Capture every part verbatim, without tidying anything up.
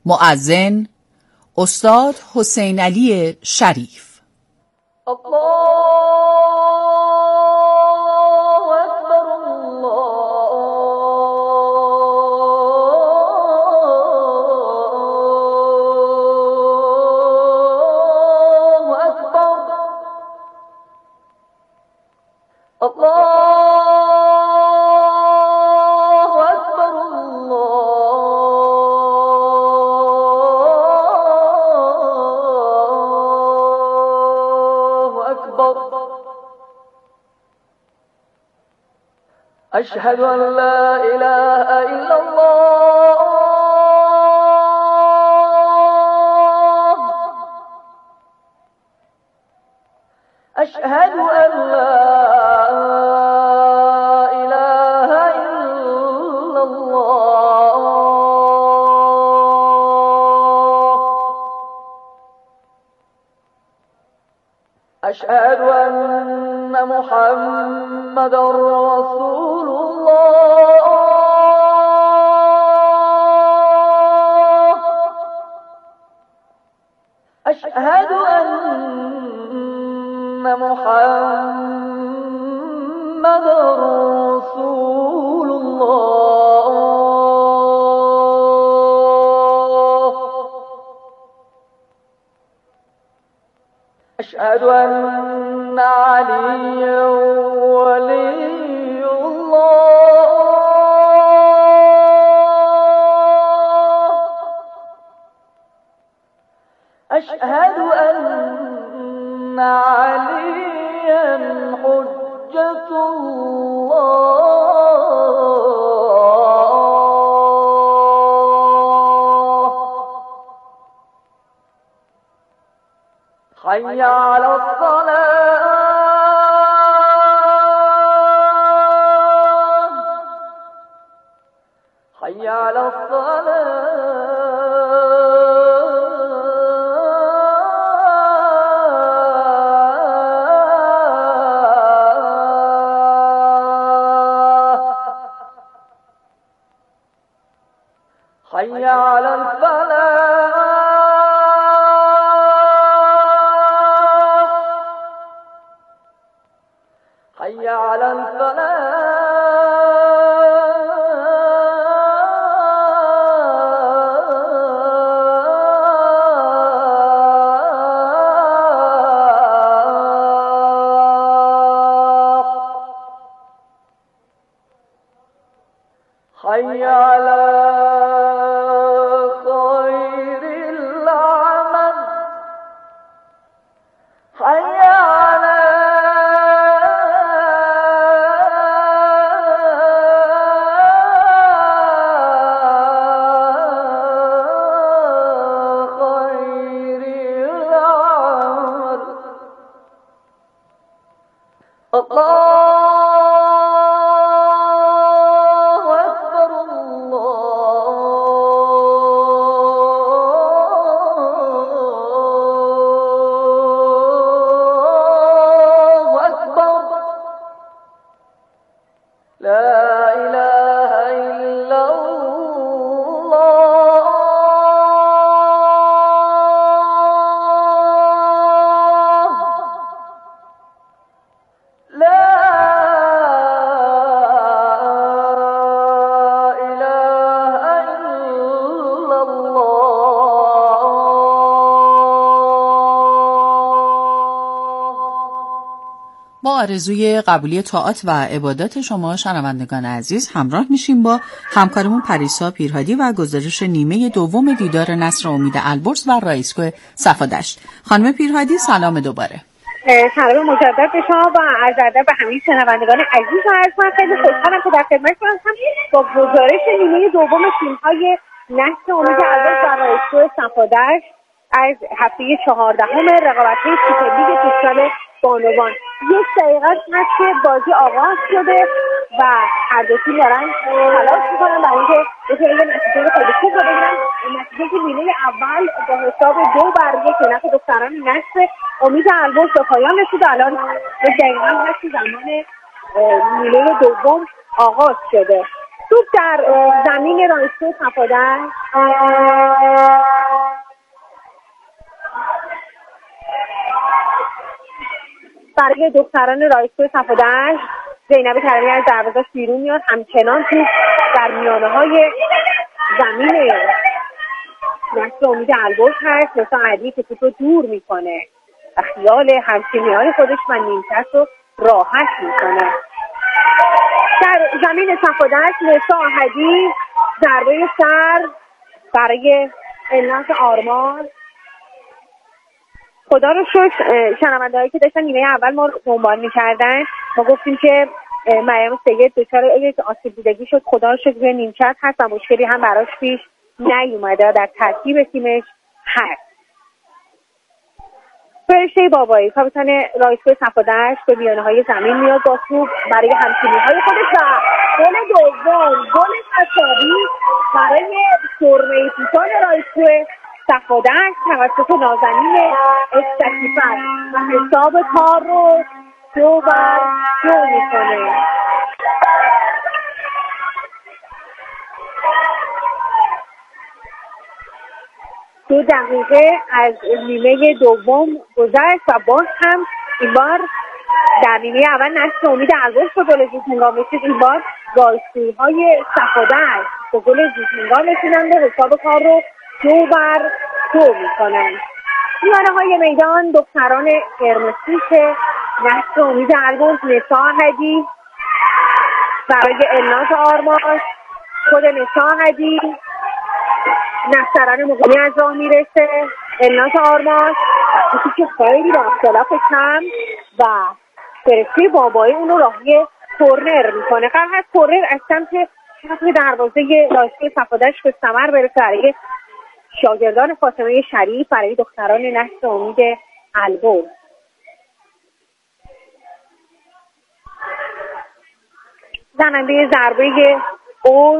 مؤذن استاد حسین علی شریف. أشهد أن لا إله إلا الله أشهد أن لا إله إلا الله أشهد أن محمد رسول أشهد أن محمد رسول الله أشهد أن عليا ولي الله أشهد أن عليا حجة الله حي على الصلاة حي على الصلاة حي على الفلاح حي على الفلاح حي على خير العمل حي على خير العمل الله لا إله إلا الله لا إله إلا الله. با آرزوی قبولی طاعات و عبادات شما شنوندگان عزیز همراه میشیم با همکارمون پریسا پیرهادی و گزارش نیمه دوم دیدار نصر امید البرز و رایسکو صفادشت. خانم پیرهادی سلام دوباره. سلام مجدد به شما و عرض ادب به همه شنوندگان عزیز و عرض من خیلی خوشحالم که در خدمتتون هستم با گزارش نیمه دوم فیلم‌های نصر امید البرز و رایسکو صفادشت از هفته چهاردهم رقابت‌های سوپرلیگ فوتسال بانوان. یک دقیقه هست که بازی آغاز شده و هر دو تیم دارن تلاش میکنن برای اینکه بتونن یه نتیجه خیلی خوب رو بگیرن. نتیجه که نیمه اول با حساب دو بر یک به نفع دختران نصر امید البرز به پایان رسید. الان یک دقیقه هست که زمان نیمه دوم آغاز شده. توپ در زمین رایسکو صفادشت برای دختران رایسکوی صفادشت. زینب کرمی از دروازه بیرون میاد، همچنان تو در میانه های زمین نصر امید البرز هست. مثلا عدی که توپ رو دور میکنه و خیال همچینی های خودش و نیمکت رو راحت میکنه. در زمین صفادشت نسا احدی ضربه سر برای الناس آرمان. خدا رو شکر شنونده هایی که داشتن نیمه اول ما رو دنبال میکردن، ما گفتیم که مریم سید دچار یک آسیب دیدگی شد. خدا رو شکر روی نیمکت هست و مشکلی هم براش پیش نیومده، در ترکیب تیمش هست. فرشته بابایی کاپیتان رایسکوی صفادشت به میانه های زمین میاد با توپ برای همتیمی های خودش و گل دوم، گل تساوی برای سرمه پوشان رایسکوی صفادشت توسط نازنین استکیفر و حساب کار رو دو بر دو میکنه. دو دقیقه از نیمه دوم گذشت و باز هم این بار در نیمه اول نصر امید البرز به گل زودهنگام رسید. این بار رایسکویی های صفادشت به گل زودهنگام رسیدن و حساب کار رو دو بر دو میکنن. میانه های میدان دختران قرمزپوش نصر امید البرز، نسا احدی برای الناز آرمان، خود نسا احدی، نصران مقیمی از راه میرسه، الناز آرمان کسی که خیلی با اختلاف کم و فرشته بابایی اونو راهی کورنر میکنه. قرار هست کورنر از سمت چپ دروازه رایسکوی صفادشت به ثمر برسه برای شاگردان فاطمه شریف، برای دختران نصر امید البرز. زننده ضربه اوت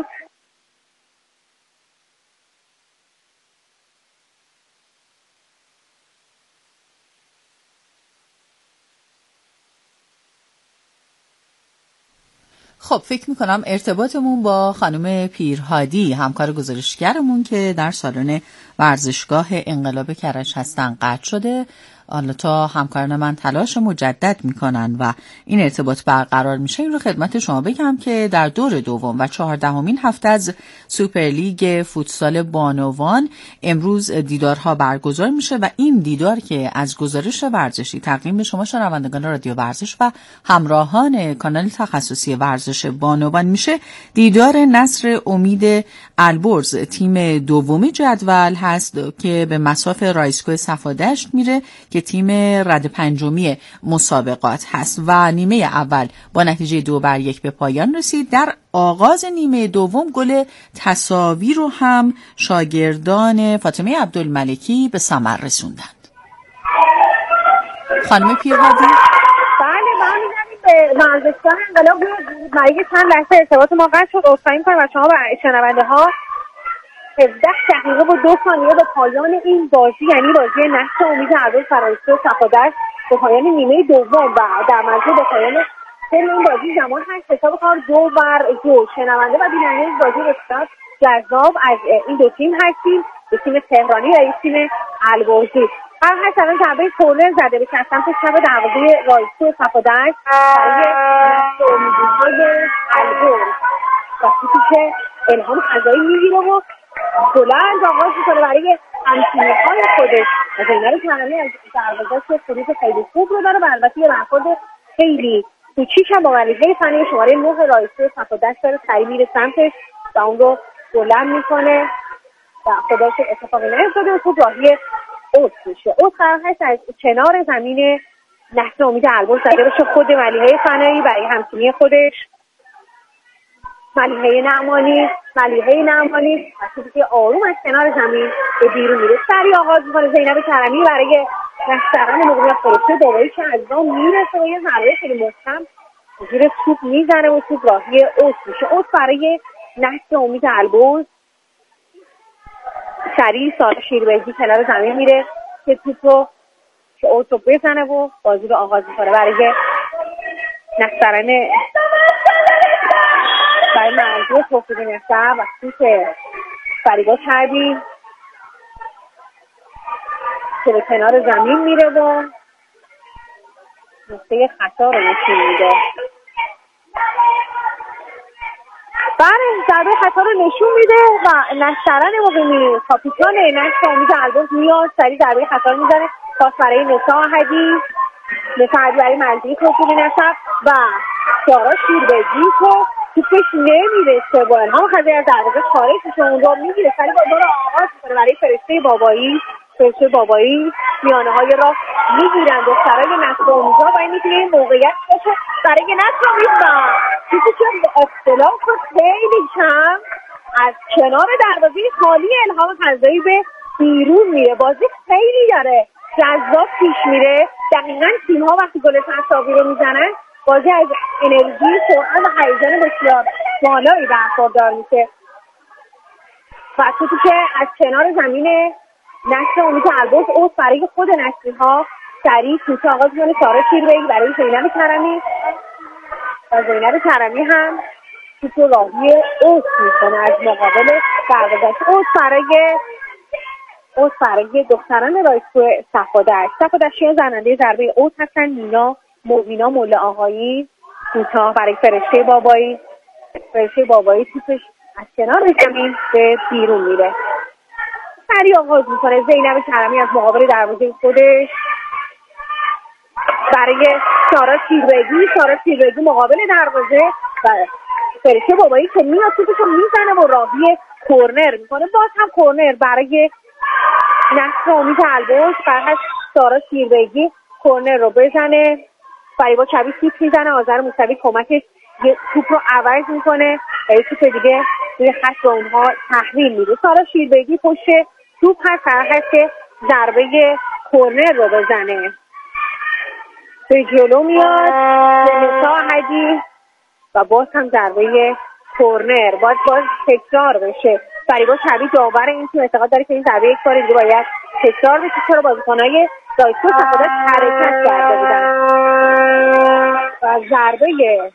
خب فکر میکنم ارتباطمون با خانم پیرهادی همکار گزارشگرمون که در سالن ورزشگاه انقلاب کرج هستن قطع شده. حالا تا همکاران من تلاش مجدد میکنن و این ارتباط برقرار میشه، این رو خدمت شما بگم که در دور دوم و چهاردهمین هفته از سوپرلیگ فوتسال بانوان امروز دیدارها برگزار میشه و این دیدار که از گزارش ورزشی تقدیم به شما شنوندگان رادیو ورزش و همراهان کانال تخصصی ورزش بانوان میشه، دیدار نصر امید البرز تیم دومی جدول هست که به مصاف رایسکوی صفادشت میره که تیم رد پنجمی مسابقات هست و نیمه اول با نتیجه دو بر یک به پایان رسید. در آغاز نیمه دوم گل تساوی رو هم شاگردان فاطمه عبدالملکی به ثمر رسوندند. خانم پیرهادی. بله من می‌گم به ورزشگاه انقلاب برای چند لحظه ارتباط ما قطع شد. عذرخواهی می‌کنم از شما و شنونده ها. هفده دقیقه و دو ثانیه به پایان این بازی، یعنی بازی نصر امید البرز رایسکوی صفادشت به پایان نیمه دوم و در منظور به پایان سر این بازی زمان هست. حساب کار دو بر دو. شنونده و بیننده بازی بسیار جذاب از این دو تیم هستیم، دو تیم تهرانی و یک تیم البرزی. هر هست الان ضربه کورنر زده به سمت چپ دروازه رایسکوی صفادشت برای نصر امیدهای البرز و توپی که الهام خزایی میگیره و بلند آغاز میکنه برای همتیمی‌های خودش. زینب کرمی از دروازه که خروج خیلی خوب رو داره و البته یه برخورد خیلی کوچیک هم با ملیحه فنی شماره نه رایسکوی صفادشت داره، سریع میره سمتش و اون رو بلند میکنه و خدا شکر اتفاقی نیفتاده و توپ راهی اوت میشه. اوت قرار هست از کنار زمین نصر امید البرز زده بشه خود ملیحه فنی برای همتیمی خودش، ملیحه نعمانی. ملیحه نعمانی وقتی که آروم از کنار زمین به بیرون میره سریع آغاز میکنه. زینب کرمی برای نصران مقیم فرشته بابایی که از راه میرسه و یه ضربه خیلی محکم زیر توپ میزنه و توپ راهی اوت میشه. اوت برای نصر امید البرز. سریع سارا شیربهزی کنار زمین میره که توپ رو که اوت رو بزنه و بازی رو آغاز میکنه برای نصران برای منظور توفیق نصر و توپ فریبا چربی که به کنار زمین میره و نقطه خطا رو نشون میده. بله ضربه خطا رو نشون میده و نصرن مقیمی کاپیتان نصر امید البرز میاد سریع ضربه خطا رو میزنه. پاس برای نسا احدی، نسا احدی برای منزلی توفیقی نصر و سارا شیربگی که توپش نمیرسه با الهام خضری از دروازه خارج میشه، اون رو میگیره سریع بازار رو آغاز میکنه برای فرشته بابایی. فرشته بابایی میانه های را میگیرن دخترای نصر امیدها و این میتونه این موقعیت باشه برای نصر امید و چیزی که به اختلاف خیلی کم از کنار دروازه خالی الهام خضری به بیرون میره. بازی خیلی داره جذاب پیش میره. دقیقاً تیم ها وقتی گل تساوی رو میزنن بازی از انرژی، سرعت و هیجان بسیار بالایی برخوردار میشه و توپی که از کنار زمین نصر امید البرز اوت برای خود نصری ها سریع توپ آغاز میکنه. سارا شیربگی برای زینب کرمی و زینب کرمی هم توپ رو راهی اوت میکنه از مقابل دروازه. اوت برای اوت برای دختران رایسکو صفادشت. صفادشتیان زننده ضربه اوت هستن. مینا مبینا مولا آقایی کوتاه برای فرشته بابایی. فرشته بابایی توپش از کنار زمین به بیرون میره. سریع آغاز میکنه زینب کرمی از مقابل دروازه خودش برای سارا شیربگی. سارا شیربگی مقابل دروازه و فرشته بابایی که میاد توپش رو میزنه و راهی کورنر میکنه. باز هم کورنر برای نصر امید البرز. فرهش سارا شیربگی کورنر رو بزنه. فریبا چبی توپ میزنه. آذر موسوی کمکش توپ رو عوض میکنه و یه توپ دیگه روی خط رو اونها تحویل میده. سارا شیربگی پشت توپ هست. فرهش که ضربه کورنر رو بزنه به جلو میاد به نسا احدی و باز هم ضربه کورنر باز باز تکرار بشه. فریبا چبی داور این تیم اعتقاد داره که این ضربه یک بار دیگه باید تکرار بشه چرا بازیکن‌های رایسکو صفادشت حرکت کرده بودن و ضربه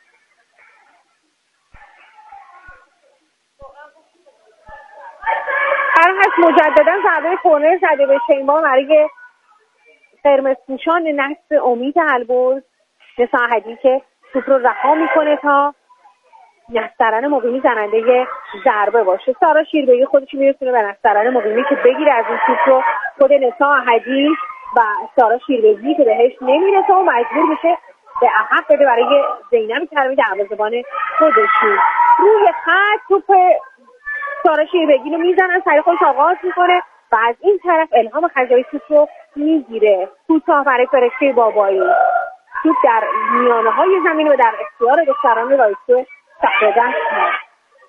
هر هست مجددا ضربه کورنر زده به شیما برای قرمزپوشان نصر امید البرز. نسا احدی که توپ رو رها میکنه تا نصرن مقیمی زننده ضربه باشه. سارا شیربگی خودش میرسونه به نصرن مقیمی که بگیره از این توپ رو. خود نسا احدی و سارا شیربگی که بهش نمیرسه و مجبور میشه به عقب بده برای زینب کرمی دروازه‌بان خودشون. روی خط توپ سارا شیربگی رو میزنن سریع خودش آغاز میکنه و از این طرف الهام خضری توپ رو میگیره. کوتاه برای فرشته بابایی. توپ در میانه های زمین و در اختیار دختران رایسکو صفادشت هست.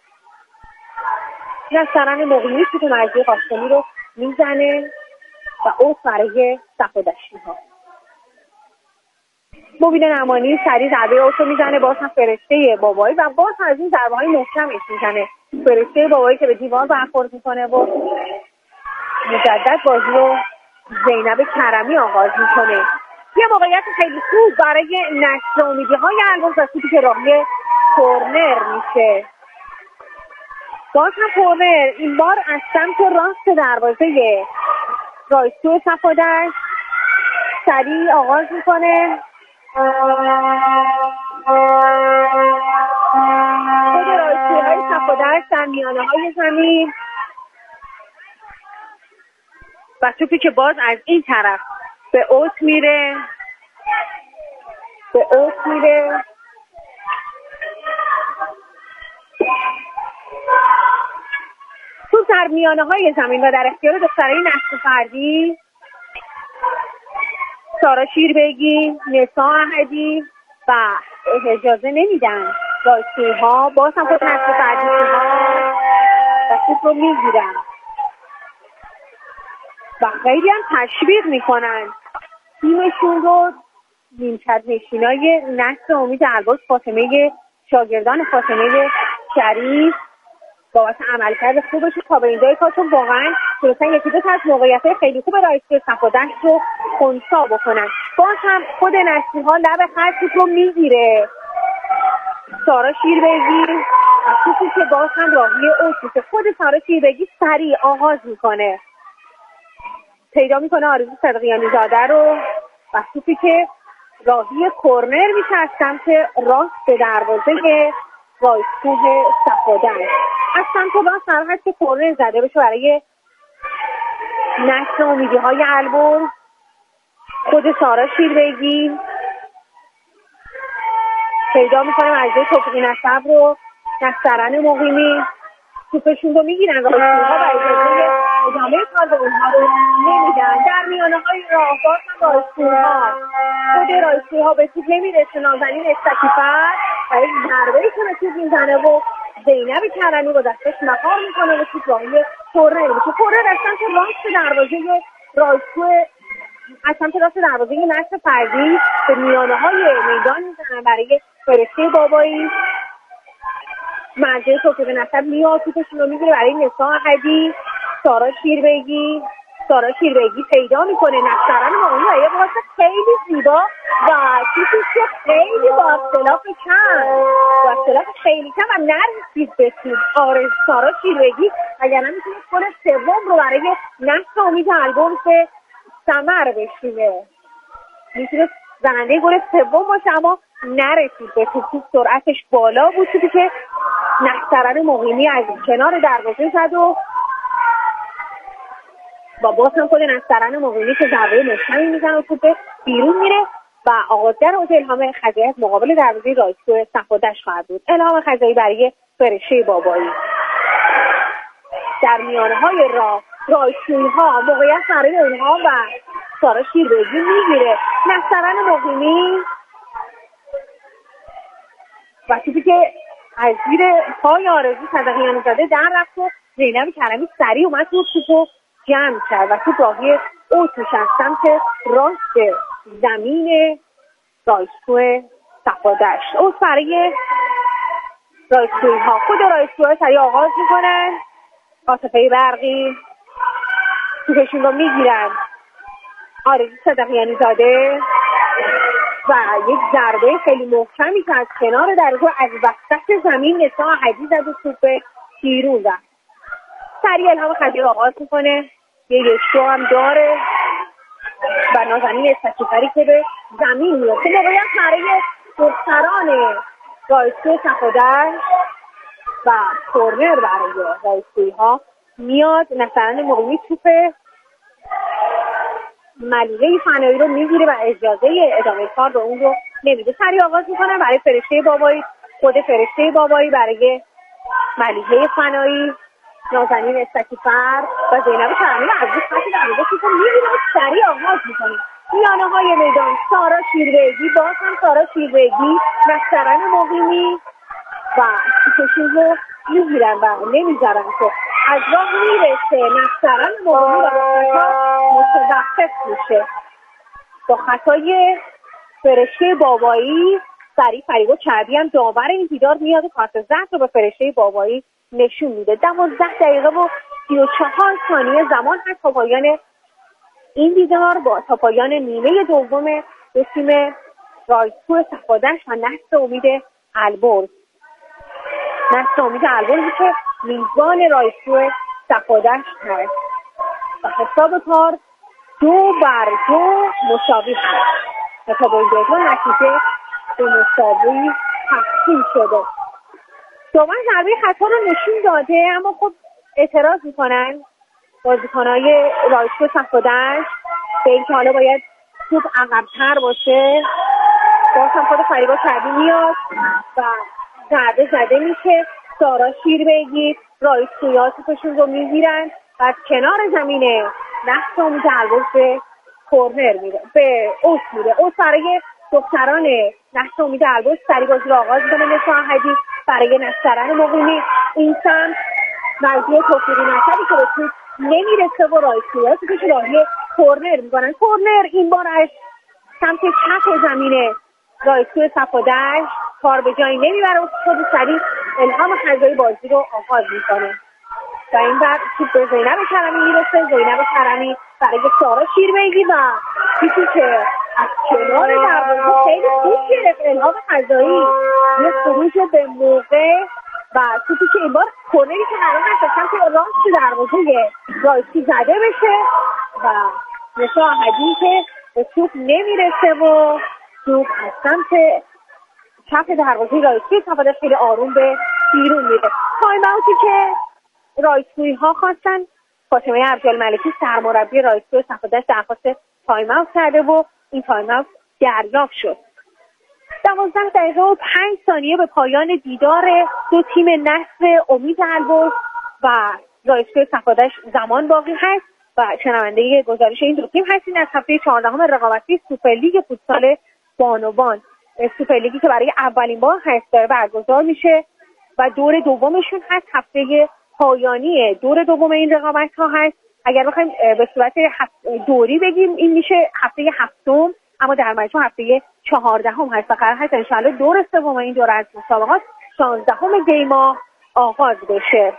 نصرن مقیمی توپ مرزی قاسمی رو میزنه و اوت برای صفادشتی ها. مبینا نعمانی سریع ضربه اوت رو میزنه. باز هم فرشته بابایی و باز هم از این ضربه های محکمش میزنه. فرشته بابایی که به دیوار برخورد میکنه و مجدد بازی رو زینب کرمی آغاز میکنه. یه موقعیت خیلی خوب برای نصر امیدی های البرز و توپی که راهی کورنر میشه. باز هم کورنر این بار از سمت راست دروازه رایسکو صفادشت سریع آغاز میکنه. خود رایسکو های صفادشت در میانه های زمین و توپی که باز از این طرف به اوت میره به اوت میره توپ در میانه های زمین و در اختیار دخترای نصر فردی سارا شیربگی، نسا احدی و اجازه نمیدن رایسکویی ها باز هم خود نصر فردی ها و توپ رو میگیرن و خیلی هم تشویق میکنن تیمشون رو. نیمکت نشینای نصر امید البرز فاطمه شاگردان فاطمه شریف بابت عملکرد خوبش تا به اینجای کار چون واقعا تونستن یکی دو تا از موقعیت‌های خیلی خوب رایسکو صفادشت رو خنثی بکنن. باز هم خود نصری ها لب خط توپ رو میگیره. سارا شیربگی از توپی که باز هم راهی اوت میشه. خود سارا شیربگی سریع آغاز میکنه پیدا میکنه آرزو صدقیانی زاده رو و توپی که راهی کرنر میشه از سمت راست دروازه رایسکوه صفادر. از سمت راست قرار هست که کرنر زده بشه برای نصر امیدی های البرز. خود سارا شیربگی پیدا میکنه مجده توفیقی نصب رو. نصرن مقیمی توپشون رو میگیرن رایسکوها و اجازه ادامه کار به اونها رو نمیدن. در میانه های راهبار هم رایسکوها خود رایسکوها به توپ نمیرسه. نازنین استکیفر و یک ضربه‌ای که به توپ میزنه و زینب کرمی با دستش مهار میکنه و توپ راهی کرنر میشه. کرنر از سمت راست دروازه رایسکو از سمت راست دروازه نصر فردی به میانه های میدان میزنن برای فرشته بابایی. مرجع توفیق نصب میاد توپشون رو میگیره برای نسا احدی. سارا شیربگی سارا شیربگی پیدا میکنه نصرن مقیمی و یه باز خیلی زیبا و توپی که خیلی با اختلاف کم با اختلاف خیلی کم و نرسید به توپ. آره سارا شیربگی اگر نمیتونه گل سوم رو برای نصر امید البرز به ثمر بشونه. میتونه زننده گل سوم باشه اما نرسید به توپ. سرعتش بالا بود توپی که نصرن مقیمی از کنار دروازه زد و با باز هم خود نصرن مقیمی که ضربه مشتمی میزن و توپ بیرون میره و آغازگر اوج الهام خزایی مقابل دروازه رایسکو صفادش خواهد بود. الهام خزایی برای فرشته بابایی در میانه های راه رایسکوی ها موقعیت برای اونها و سارا شیربگی میگیره. نصرن مقیمی و توپی که از زیر پای آرزو صدقیانی زاده در رفت و زینب کرمی سریع اومد تو توپو جمع کرد و توپ راهی اوتوش از سمت راست زمین رایسکو صفادشت. اوت برای رایسکوی ها خود رایسکوی ها سریع آغاز میکنن. عاطفه برقی توپشون رو میگیرن. آرزو صدقیانی زاده و یک ضربه خیلی محکمی که از کنار درگاه از وسط زمین نسا احدی زد و توپ بیرون رفت. سریع الهام خزایی آغاز میکنه. یه یشتو هم داره و نازنین استکیفری که به زمین میاد. که موقعیت برای دختران رایسکو صفادشت و کرنر برای رایسکوی ها میاد. نصرن مقیمی توپ ملیحه فنایی رو میگیره و اجازه ادامه کار به اون رو نمیده. سریع آغاز میکنه برای فرشته بابایی. خود فرشته بابایی برای ملیحه فنایی. نازنین استکیفر و زینب کرمی از روی خط دروازه توپ میگیره و سریع آغاز میکنه. میانه های میدان سارا شیربگی باز هم سارا شیربگی نصرن مقیمی و توپشون رو میگیرن و نمیذارن که از راه میرسه. نصرن مقیمی و خطا متوقف میشه. با خطای فرشته بابایی سریع فریبا کعبی هم داور این دیدار میاد و کارت زرد رو به فرشته بابایی نشون میده. دوازده دقیقه و سی و چهار ثانیه زمان هست تا پایان این دیدار با تا پایان نیمه دوم به تیم رایسکو صفادشت و نصر امید البرز. نصر امید البرزی که میزبان رایسکو صفادشت هست و حساب کار دو بر دو مساوی هست و تا به این دیگه نتیجه به مساوی تقسیم شده. دوباره ضربه خطا رو نشون داده اما خب اعتراض میکنن بازیکنهای رایسکو صفادشت به اینکه حالا باید توپ عقب‌تر باشه. باز هم خود فریبا کعبی میاد و ضربه زده میشه. سارا شیربگی رایسکویا توپشون رو میگیرن و از کنار زمینه نصر امید البرز به کرنر میره به اوت میره. اوت برای دختران نصر امید البرز سری بازی رو آغاز میکنه. نسا احدی برای نصرن مقیمی. این سمت مرجع توفیقی نصبی که به توپ نمیرسه و رایسکویا توپش راهی کرنر میکنن. کرنر این بار از سمت چپ زمینه رایسکو صفادشت کار به جایی نمیبره و خود سریع الهام خزایی بازی رو آغاز میکنه و این بر توپ به زینب کرمی میرسه. زینب کرمی برای سارا شیربگی و توپی که از کنار دروازه خیلی خوب گرفت الهام خزایی. یه خروج به موقع و توپی که این بار کرنری که قرار هست سمت راست دروازه رایسکو زده بشه و نسا احدی که به توپ نمیرسه و توپ از سمت چپ دروازه رایسکوی صفادش خیلی آروم به بیرون میره. تایم اوتی که رایسکوی ها خواستن، فاطمه عبدالملکی سرمربی رایسکوی صفادش درخواست تایم اوت کرده و این تایم اوت دریافت شد. دوازده دقیقه و پنج ثانیه به پایان دیدار دو تیم نصر امید البرز و رایسکوی صفادش زمان باقی هست و شنونده گزارش این دو تیم هستین از هفته چهاردهم رقابتی سوپرلیگ فوتسال بانوان. سوپرلیگی که برای اولین بار هست داره برگزار میشه و دور دومشون هست. هفته پایانی دور دوم این رقابت ها هست. اگر بخوایم به صورت دوری بگیم این میشه هفته هفتم، اما در مجموع هفته چهاردهم هست و قرار هست انشاءالله دور سوم این دوره از مسابقات شانزدهم دی ماه آغاز بشه.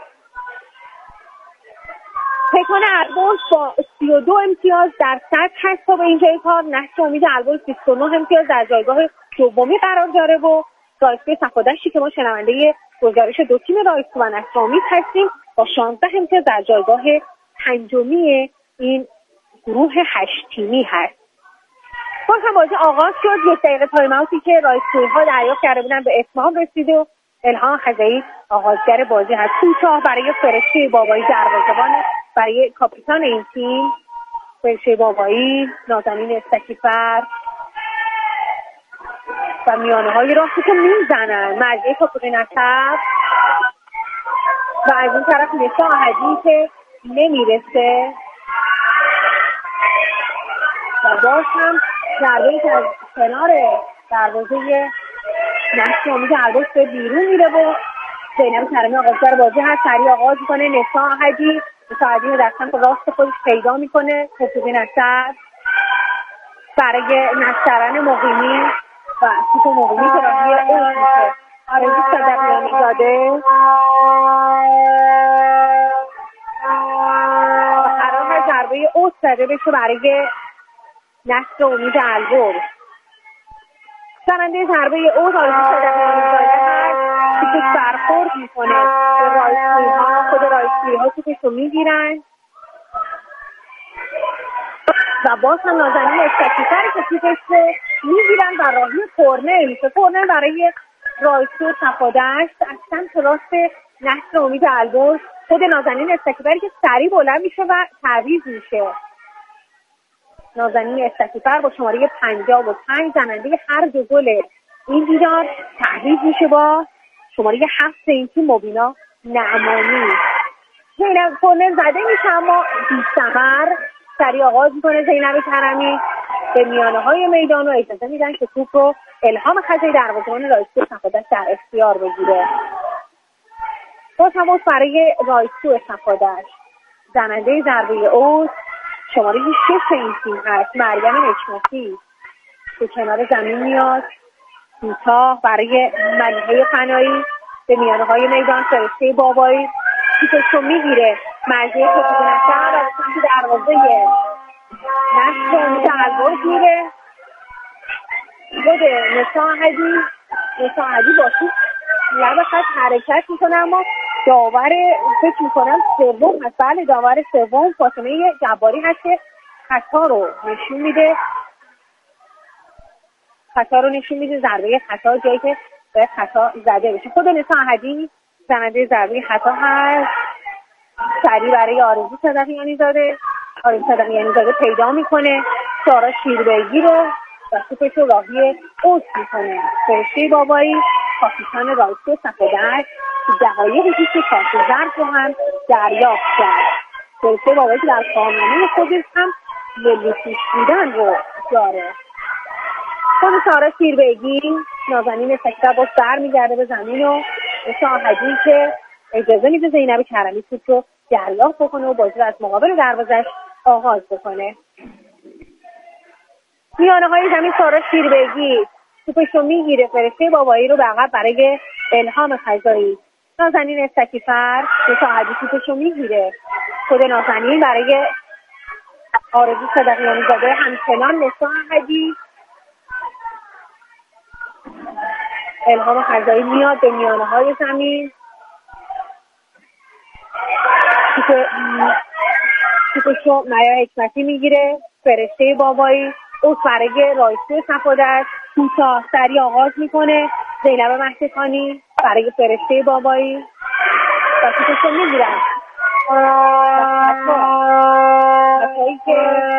تکان البرز با سی و دو امتیاز در صدر هست تا به اینجای کار. نصر امید البرز بیست و نه امتیاز در جایگاه دومی قرار داره و رایسکوی صفادشی که ما شنونده گزارش دو تیم رایسکو و نصر امید هستیم با شانزده امتیاز در جایگاه پنجمی این گروه هشت تیمی هست. باز هم بازی آغاز شد. یک دقیقه تایم اوتی که رایسکوی ها دریافت کرده بودن به اتمام رسید و الهام خزایی آغازگر بازی هست. کوتاه برای فرشته بابایی دروازه‌بان، برای کاپیتان این تیم فرشته بابایی، نازنین استکیفر و میانه های راستی که میزنن مرجعه کپوری نصب و از این طرف نسا احدی که نمیرسه و باز هم ضربه‌ای که از کنار دروازه نصر امید البرز به بیرون میره و زینب کرمی آغازگر بازی هست. سریع آغاز میکنه نسا احدی نسا احدی رو در سمت راست خودش پیدا میکنه. کپوری نصب برای نصران مقیمی و سوپ مقیمی که راهی اون میشه. آرزو صدقیانی زاده قرار ضربه اوت زده بشه برای نصر امید البرز. زننده ضربه اوت آرزو صدقیانی زاده هست. توپش برخورد میکنه به رایسکوی ها. خود رایسکوی ها توپش رو میگیرن و باز هم نازنین استکیفری که توپش رو میگیرن و راهی کورنر میشه. کورنر برای رایسکوی صفادش از سمت راست نصر امید البرز. خود نازنین استکیفری که سریع بلند میشه و تعویض میشه. نازنین استکیفر با شماره پنجاه و پنج زننده هر دو گل این دیدار تعویض میشه با شماره هفت این تیم مبینا نعمانی. زینب کورنر زده میشه اما بی‌ثمر. سریع آغاز میکنه زینب کرمی به میانه های میدان و اجازه میدن که توپ رو الهام خزایی دروازه‌بان رایسکوی صفادش در اختیار بگیره. باز هم برای رایسکوی صفادش زننده ضربه اوت شماره شش این تیم هست مریم نشمتی که کنار زمین میاد. کوتاه برای ملیحه فنایی به میانه های میدان. فرشته بابایی توپش رو میگیره. مرجعه کپوری نصب از سمت دروازه نصر امید البرز میره. خود نسا احدی نسا احدی با توپ لب خط حرکت میکنه اما داور فکر میکنم سوم هست. بله داور سوم فاطمه جباری هست که خطا رو نشون میده. خطا رو نشون میده ضربه خطا جایی که باید خطا زده بشه. خود نسا احدی زننده ضربه خطا هست. سریع برای آرزو صدقیانی زاده آرزو صدقیانی زاده پیدا میکنه سارا شیربیگی رو و توپش رو راهی اوت میکنه. فرشته بابایی کاپیتان رایسکوی صفادش دقایق پیش کارت زرد رو هم دریافت کرد. فرشته بابایی که در کامنامه خودش هم ملی پیش بودن رو داره. خود سارا شیربیگی نازنین سکتر با سر میگرده به زمین و نسا احدی که اجازه میده زینب کرمی توپ رو دریافت بکنه و بازی رو از مقابل دروازش آغاز بکنه. میانه های زمین سارا شیربیگی توپش رو میگیره. فرشته بابایی رو به عقب برای الهام خزایی. نازنین استکیفر نسا احدی توپش رو میگیره. خود نازنین برای آرزو صدقیانی زاده همچنان نسا احدی. الهام خزایی میاد به میانه های زمین. توپش رو میا حکمتی میگیره. فرشته بابایی اوت برای رایسکوی صفادش کوتاه سری آغاز میکنه زینب مهدخانی برای فرشته بابایی و توپش رو میگیرن. حتی که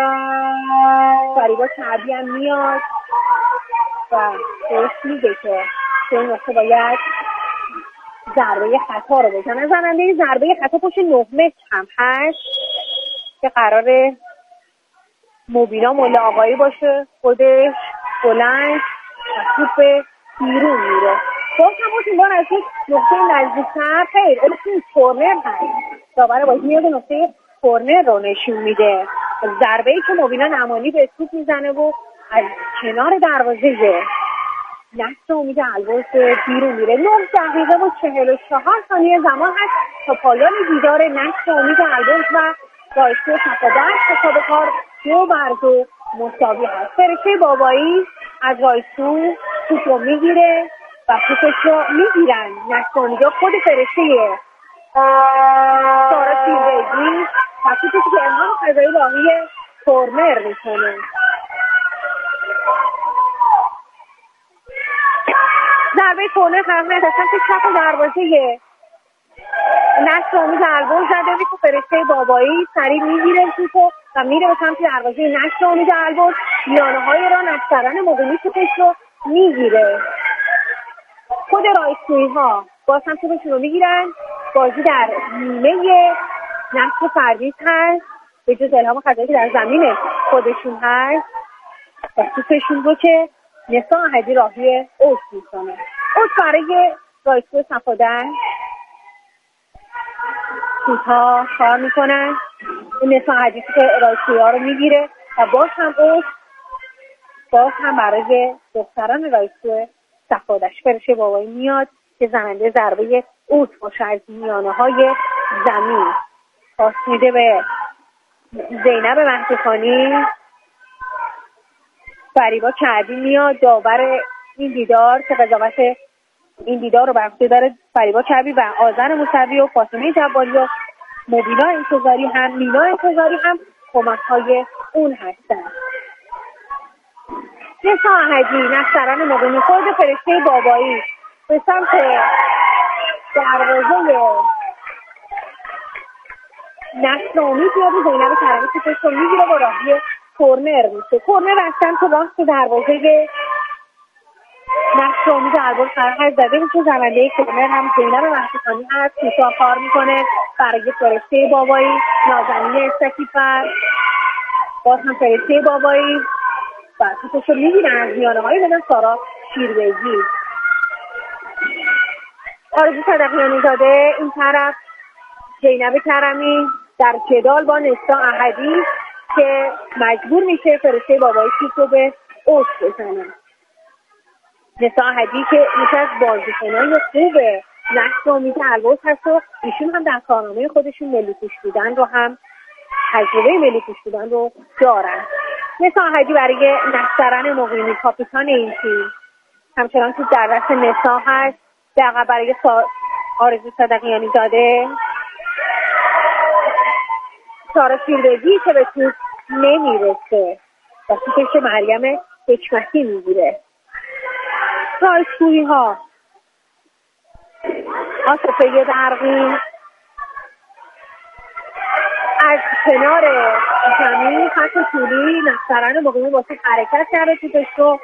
فریبا کعبی هم میاد و بهش میگه که تو این وقت باید ضربه خطا رو بزنن. زننده ضربه خطا پشت نه متر هم هست که قراره مبینا مولا آقایی باشه، خودش بلند و توپ بیرون میره. باز هم باز این بار از یک نقطه نزدیکتر خیر اون این کورنر هست داور بازی میاد نقطه کورنر رو نشون میده. ضربه ای که مبینا نمانی به توپ میزنه و از کنار دروازه نصر امید البرز بیرون میره. نه دقیقه و چهل و چهار ثانیه زمان هست تا پایان دیدار نصر امید البرز و رایسته صفادرز. حساب کار دو بر دو مساوی هست. فرشته بابایی از رایسون توپ رو میگیره و توپش رو میگیرن نصر امید خود فرشته سارا شیربیگی و توپش که امام فضایی باقی کورنر میکنه. ضربه کورنر خرمه داشتن که چپ دروازه نصر امید البرز زده می که فرشته بابایی سریع میگیره توپو و میره به سمت دروازه نصر امید البرز. میانه های را نصران مقیمی توپش رو میگیره. خود رایسوی ها باز هم توپش رو میگیرن. بازی در نیمه نصر فردیس هست به جز الهام خزایی که در زمین خودشون هست و توپشون رو که نسا احدی راهی اوت میکنه. اوت برای رایسوی صفادرز کوتاه کار میکنن. نسا احدی که رایسوی ها رو میگیره و باز هم اوت باز هم برای دختران رایسوی صفادرز. فرشته بابایی میاد که زننده ضربه اوت باشه از میانه های زمین. پاس میده به زینب مهدخانی. فریبا کعبی میاد داور این دیدار که قضاوت این دیدار رو بر عهده داره فریبا کعبی و آذر موسوی و فاطمه جباری و مبینا انتظاری هم مینا انتظاری هم کمک های اون هستن. نسا احدی نصران مقیمی خود فرشته بابایی به سمت دروازه نصر امید یا به زینب کرمی توپش رو میگیره و راهی کورنر میشه. کورنر از سمت راست دروازه نصر امید البرز قرار زده میشه. زننده کورنر هم زینب مهدخانی هست. کوتاه کار میکنه برای فرشته بابایی. نازنین استکیفر باز هم فرشته بابایی و توپش رو میگیرن از میانه های بدن سارا شیربیگی. آرزو صدقیانی زاده این طرف، زینب کرمی در جدال با نسا احدی که مجبور میشه فرشته بابایی توپ رو به اوت بزنه. نسا احدی که میشه از بازیکنان خوب نصر امید البرز هست و ایشون هم در کارنامه خودشون ملی پوش بودن رو هم تجربه ملی پوش بودن رو دارن. نسا احدی برای نصران مقیمی کاپیتان این تیم همچنان که در دست نسا هست. دقیقه برای سا... آرزو صدقیانی زاده. سارا شیربیگی که به توپ نمیرسه و توپش مریم حکمتی میگیره. رایسوی ها آصفه درقی از کنار زمین خط طولی نصران مقیمی واسه حرکت کرده توپش رو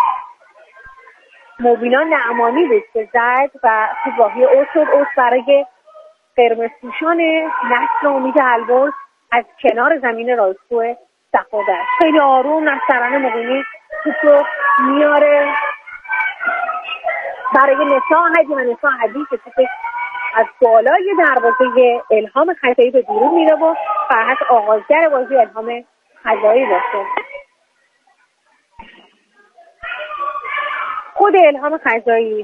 مبینا نعمانی بود که زد و تو راهی اوت شد. اوت برای قرمزپوشان نصر امید البرز از کنار زمین رایسوی صفادرز. خیلی آروم نصران مقیمی توپ رو میاره برای نسا احدی و نسا احدی که توپ از بالای دروازه الهام خزایی به بیرون میره و فرحت آغازگر بازی الهام خزایی باشه. خود الهام خزایی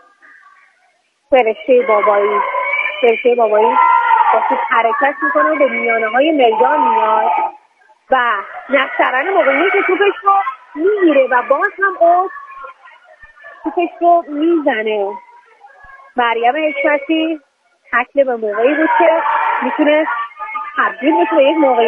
فرشته بابایی فرشته بابایی با توپ حرکت میکنه و به میانه های میدان میاد و نصران مقیمی که توپش رو میگیره و باز هم اوت توپش رو میزنه. مریم حکمتی تکل به موقعی بود که میتونه تبدیل بشه به یک موقعی